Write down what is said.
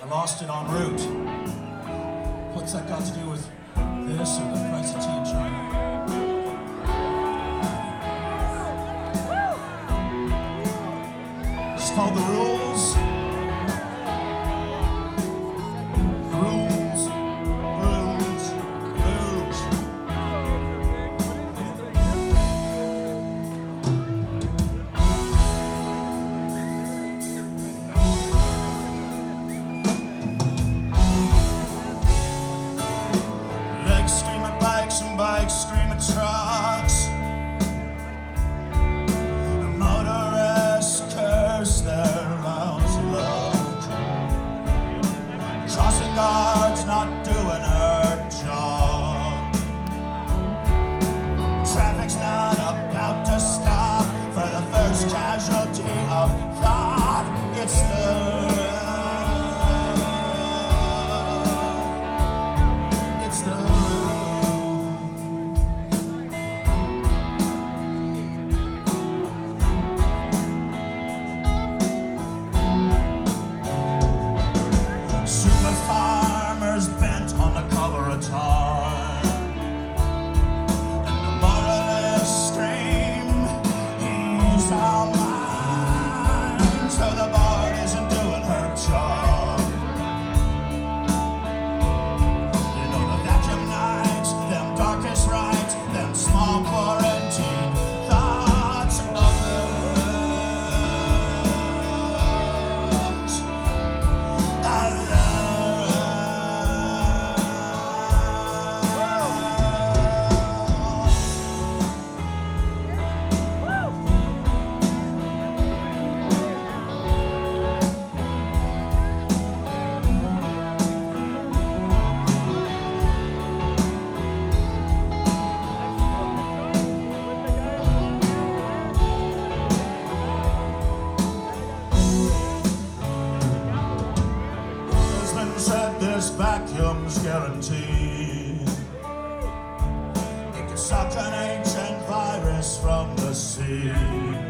I lost it en route. What's that got to do with this or the price of tea in China? It's called The Rules. Rules. Rules. Rules. Legs scream at bikes and bikes scream at trucks. The motorists curse their lousy luck. Crossing guards not doing her job. Traffic's not about to stop for the first casualty of thought. It's the super farmers bent on the color of time. And the moralists scream, he's our mind. So the board isn't doing her job. You know the vacuum nights, them darkest rights, them small quarantine thoughts of others. Said this vacuum's guaranteed. It can suck an ancient virus from the sea.